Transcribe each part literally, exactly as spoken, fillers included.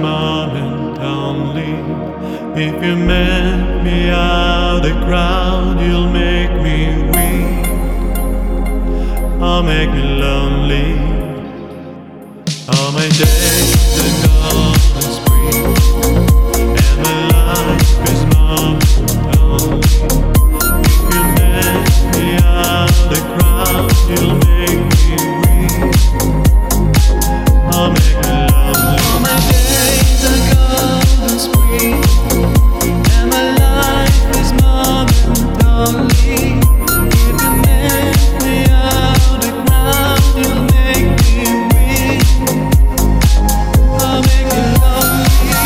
moment only. If you met me out the crowd, you'll make me weak or make me lonely. All my days are gone and spring, and my life is moment only. If you met me out the crowd, you'll make me weak or make me lonely. All my days are gone and spring, and my life is moment only. If you met me out the crowd, you'll make me weak or make me lonely.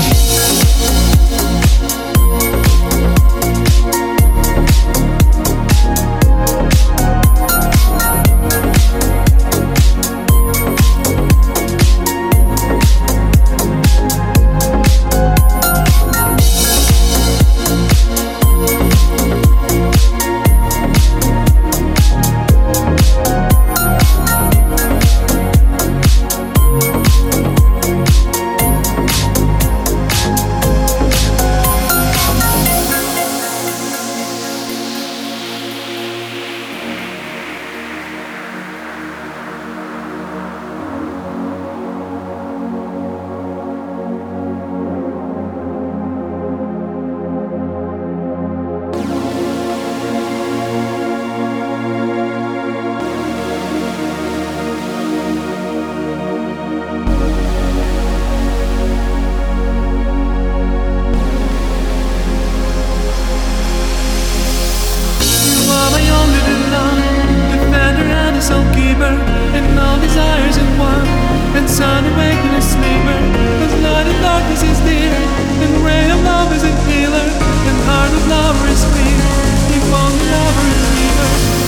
And all desires in one, and sun awakened a sleeper. Cause light and darkness is dear, and ray of love is a healer, and heart of lover is clear. If only lover is near.